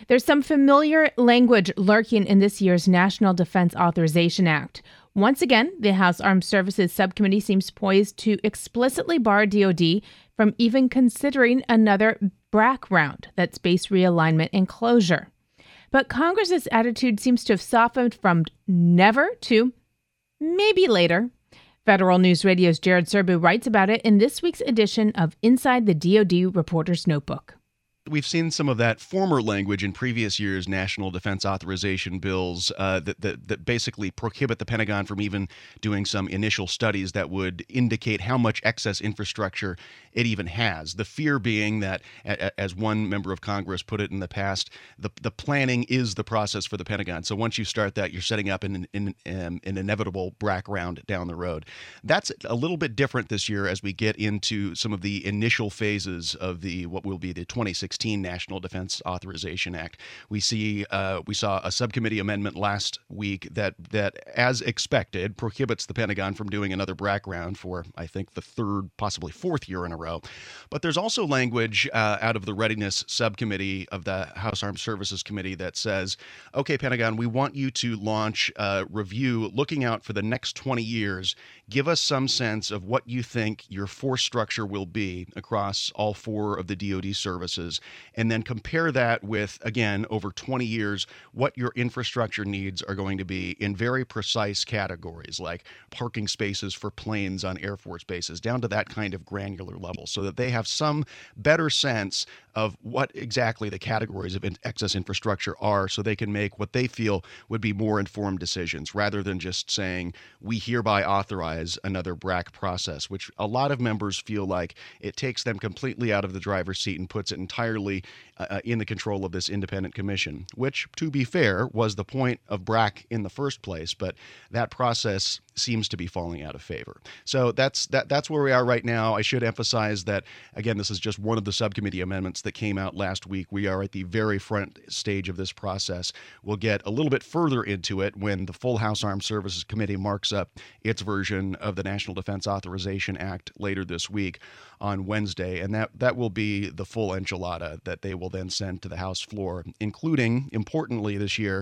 There's some familiar language lurking in this year's National Defense Authorization Act. Once again, the House Armed Services Subcommittee seems poised to explicitly bar DoD from even considering another BRAC round, that's base realignment and closure. But Congress's attitude seems to have softened from never to maybe later. Federal News Radio's Jared Serbu writes about it in this week's edition of Inside the DoD Reporter's Notebook. We've seen some of that former language in previous years' national defense authorization bills that basically prohibit the Pentagon from even doing some initial studies that would indicate how much excess infrastructure it even has. The fear being that, as one member of Congress put it in the past, the planning is the process for the Pentagon. So once you start that, you're setting up an inevitable BRAC round down the road. That's a little bit different this year as we get into some of the initial phases of what will be the 2016 National Defense Authorization Act. We saw a subcommittee amendment last week that, as expected, prohibits the Pentagon from doing another BRAC round for, I think, the third, possibly fourth year in a row. But there's also language out of the Readiness Subcommittee of the House Armed Services Committee that says, okay, Pentagon, we want you to launch a review looking out for the next 20 years. Give us some sense of what you think your force structure will be across all four of the DoD services, and then compare that with, again, over 20 years, what your infrastructure needs are going to be in very precise categories, like parking spaces for planes on Air Force bases, down to that kind of granular level, so that they have some better sense of what exactly the categories of excess infrastructure are, so they can make what they feel would be more informed decisions, rather than just saying, we hereby authorize another BRAC process, which a lot of members feel like it takes them completely out of the driver's seat and puts it entirely in the control of this independent commission, which, to be fair, was the point of BRAC in the first place, but that process seems to be falling out of favor. So that's where we are right now. I should emphasize that, again, this is just one of the subcommittee amendments that came out last week. We are at the very front stage of this process. We'll get a little bit further into it when the full House Armed Services Committee marks up its version of the National Defense Authorization Act later this week on Wednesday, and that will be the full enchilada that they will then send to the House floor, including, importantly this year,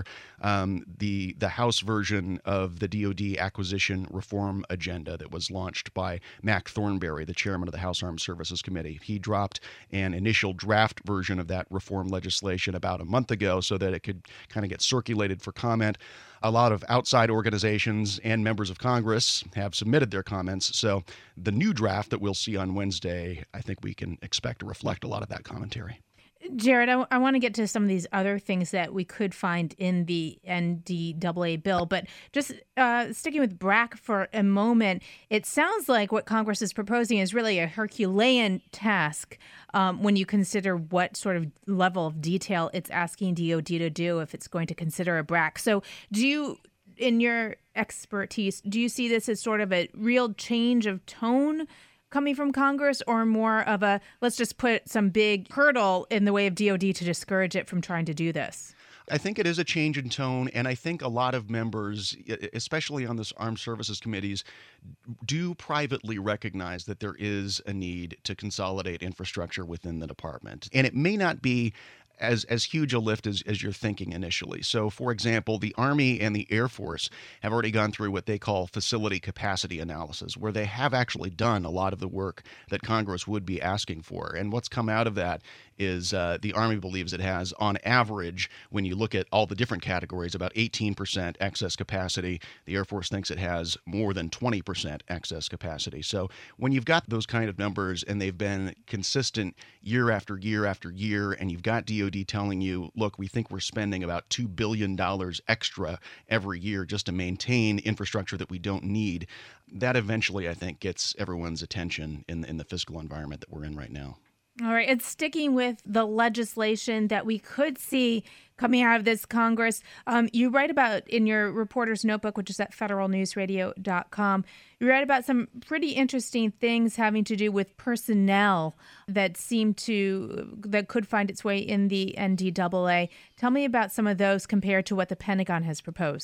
the House version of the DoD acquisition reform agenda that was launched by Mac Thornberry, the chairman of the House Armed Services Committee. He dropped an initial draft version of that reform legislation about a month ago so that it could kind of get circulated for comment. A lot of outside organizations and members of Congress have submitted their comments. So the new draft that we'll see on Wednesday, I think we can expect to reflect a lot of that commentary. Jared, I want to get to some of these other things that we could find in the NDAA bill, but just sticking with BRAC for a moment, it sounds like what Congress is proposing is really a Herculean task when you consider what sort of level of detail it's asking DoD to do if it's going to consider a BRAC. So in your expertise, do you see this as sort of a real change of tone coming from Congress, or more of a, let's just put some big hurdle in the way of DoD to discourage it from trying to do this? I think it is a change in tone, and I think a lot of members, especially on this Armed Services Committees, do privately recognize that there is a need to consolidate infrastructure within the department. And it may not be as huge a lift as you're thinking initially. So, for example, the Army and the Air Force have already gone through what they call facility capacity analysis, where they have actually done a lot of the work that Congress would be asking for. And what's come out of that is the Army believes it has, on average, when you look at all the different categories, about 18% excess capacity. The Air Force thinks it has more than 20% excess capacity. So when you've got those kind of numbers and they've been consistent year after year after year, and you've got DoD telling you, look, we think we're spending about $2 billion extra every year just to maintain infrastructure that we don't need, that eventually, I think, gets everyone's attention in the fiscal environment that we're in right now. All right. And sticking with the legislation that we could see coming out of this Congress, you write about in your reporter's notebook, which is at federalnewsradio.com, you write about some pretty interesting things having to do with personnel that could find its way in the NDAA. Tell me about some of those compared to what the Pentagon has proposed.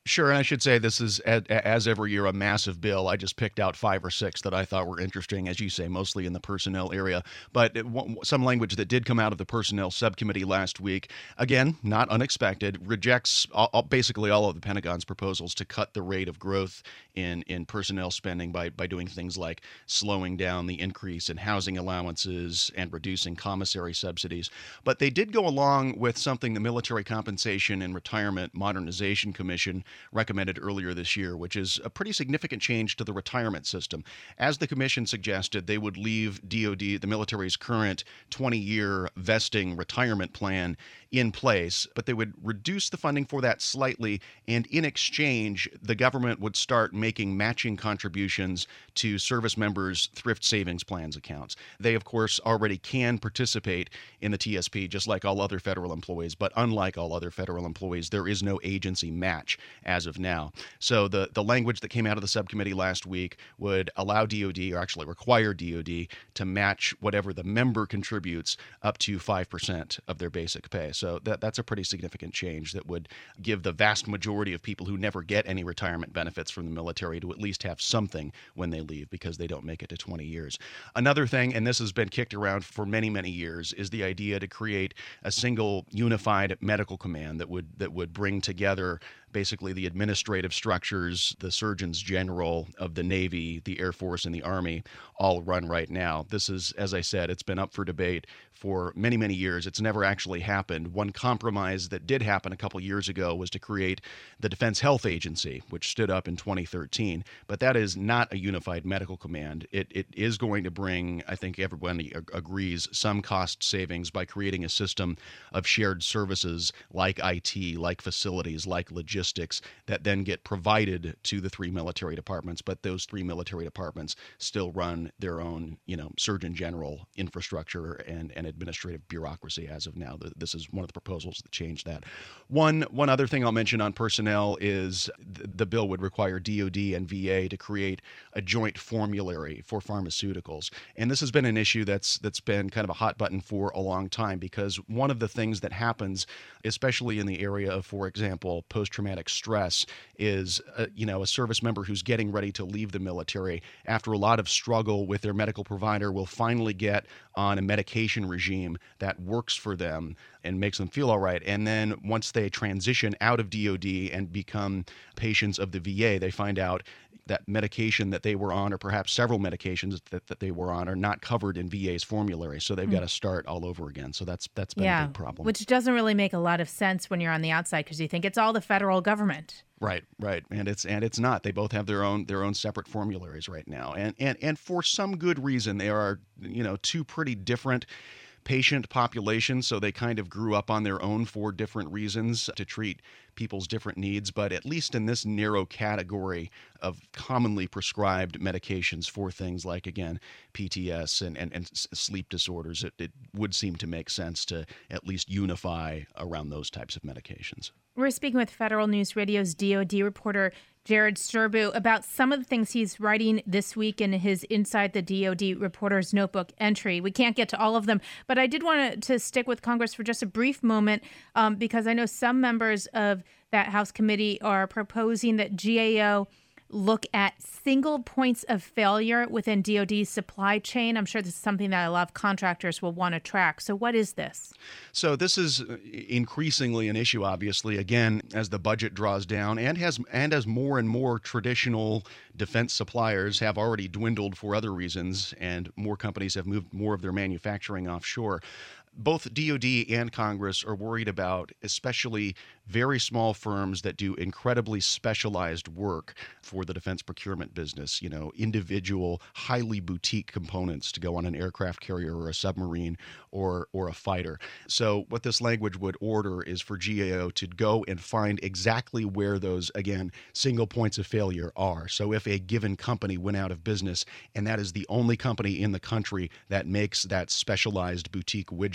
Sure, and I should say this is, as every year, a massive bill. I just picked out 5 or 6 that I thought were interesting, as you say, mostly in the personnel area. But some language that did come out of the personnel subcommittee last week, again, not unexpected, rejects basically all of the Pentagon's proposals to cut the rate of growth in personnel spending by doing things like slowing down the increase in housing allowances and reducing commissary subsidies. But they did go along with something the Military Compensation and Retirement Modernization Commission recommended earlier this year, which is a pretty significant change to the retirement system. As the commission suggested, they would leave DoD, the military's current 20-year vesting retirement plan, in place, but they would reduce the funding for that slightly, and in exchange, the government would start making matching contributions to service members' thrift savings plans accounts. They, of course, already can participate in the TSP just like all other federal employees, but unlike all other federal employees, there is no agency match as of now. So the language that came out of the subcommittee last week would allow DoD, or actually require DoD, to match whatever the member contributes up to 5% of their basic pay. So that's a pretty significant change that would give the vast majority of people who never get any retirement benefits from the military to at least have something when they leave, because they don't make it to 20 years. Another thing, and this has been kicked around for many, many years, is the idea to create a single unified medical command that would bring together basically the administrative structures the surgeons general of the Navy, the Air Force, and the Army all run right now. This is, as I said, it's been up for debate for many, many years. It's never actually happened. One compromise that did happen a couple years ago was to create the Defense Health Agency, which stood up in 2013. But that is not a unified medical command. It is going to bring, I think everyone agrees, some cost savings by creating a system of shared services like IT, like facilities, like logistics, that then get provided to the 3 military departments. But those 3 military departments still run their own, Surgeon General infrastructure and administrative bureaucracy as of now. This is one of the proposals that change that. One other thing I'll mention on personnel is the bill would require DoD and VA to create a joint formulary for pharmaceuticals. And this has been an issue that's been kind of a hot button for a long time, because one of the things that happens, especially in the area of, for example, post-traumatic stress, is a service member who's getting ready to leave the military, after a lot of struggle with their medical provider, will finally get on a medication regime that works for them and makes them feel all right. And then once they transition out of DoD and become patients of the VA, they find out that medication that they were on, or perhaps several medications that they were on, are not covered in VA's formulary. So they've got to start all over again. So that's been a big problem. Which doesn't really make a lot of sense when you're on the outside, because you think it's all the federal government. Right. And it's not. They both have their own separate formularies right now. And for some good reason, they are, 2 pretty different patient populations, so they kind of grew up on their own for different reasons to treat people's different needs. But at least in this narrow category of commonly prescribed medications for things like, again, PTS and sleep disorders, it would seem to make sense to at least unify around those types of medications. We're speaking with Federal News Radio's DoD reporter Jared Strbu about some of the things he's writing this week in his Inside the DoD Reporter's Notebook entry. We can't get to all of them, but I did want to stick with Congress for just a brief moment, because I know some members of that House committee are proposing that GAO look at single points of failure within DoD's supply chain. I'm sure this is something that a lot of contractors will want to track. So what is this? So this is increasingly an issue, obviously, again, as the budget draws down, and as more and more traditional defense suppliers have already dwindled for other reasons, and more companies have moved more of their manufacturing offshore. Both DoD and Congress are worried about especially very small firms that do incredibly specialized work for the defense procurement business, individual, highly boutique components to go on an aircraft carrier or a submarine or a fighter. So what this language would order is for GAO to go and find exactly where those, again, single points of failure are. So if a given company went out of business and that is the only company in the country that makes that specialized boutique widget,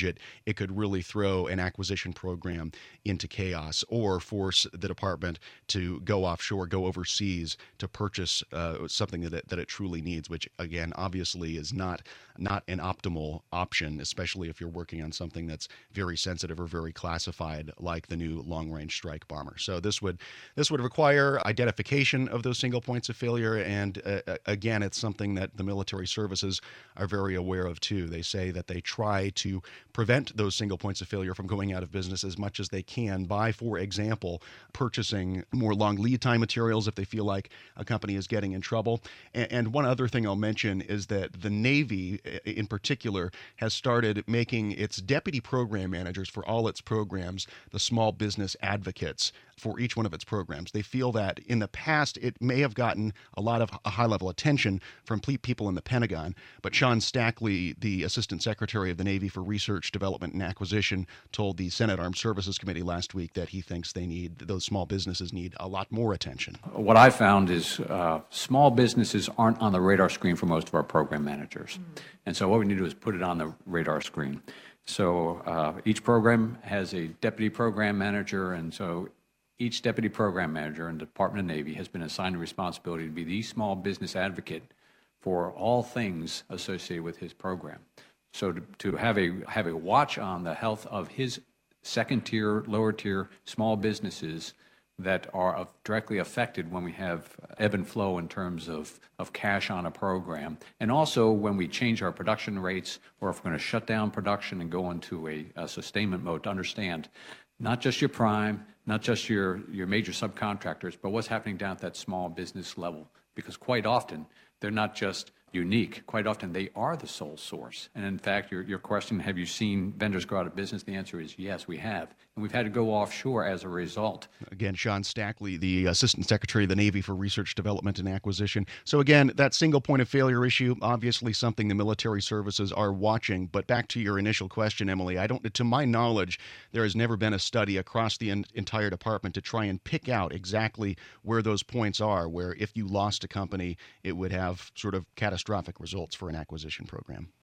budget, it could really throw an acquisition program into chaos or force the department to go offshore, go overseas to purchase something that it truly needs, which again, obviously is not an optimal option, especially if you're working on something that's very sensitive or very classified, like the new long-range strike bomber. So this would require identification of those single points of failure, and again, it's something that the military services are very aware of too. They say that they try to prevent those single points of failure from going out of business as much as they can by, for example, purchasing more long lead time materials if they feel like a company is getting in trouble. And one other thing I'll mention is that the Navy in particular has started making its deputy program managers for all its programs the small business advocates for each one of its programs. They feel that in the past it may have gotten a lot of high-level attention from people in the Pentagon, but Sean Stackley, the Assistant Secretary of the Navy for Research, Development, and Acquisition, told the Senate Armed Services Committee last week that he thinks those small businesses need a lot more attention. What I found is small businesses aren't on the radar screen for most of our program managers. And so what we need to do is put it on the radar screen. So each program has a deputy program manager, and so each deputy program manager in the Department of Navy has been assigned the responsibility to be the small business advocate for all things associated with his program. So to have a watch on the health of his second tier, lower tier small businesses that are directly affected when we have ebb and flow in terms of cash on a program, and also when we change our production rates, or if we're going to shut down production and go into a sustainment mode, to understand not just your prime, not just your major subcontractors, but what's happening down at that small business level. Because quite often, they're not just unique. Quite often, they are the sole source. And in fact, your question, have you seen vendors go out of business? The answer is yes, we have. And we've had to go offshore as a result. Again, Sean Stackley, the Assistant Secretary of the Navy for Research, Development, and Acquisition. So again, that single point of failure issue, obviously something the military services are watching. But back to your initial question, Emily, to my knowledge, there has never been a study across the entire department to try and pick out exactly where those points are, where if you lost a company, it would have sort of catastrophic results for an acquisition program.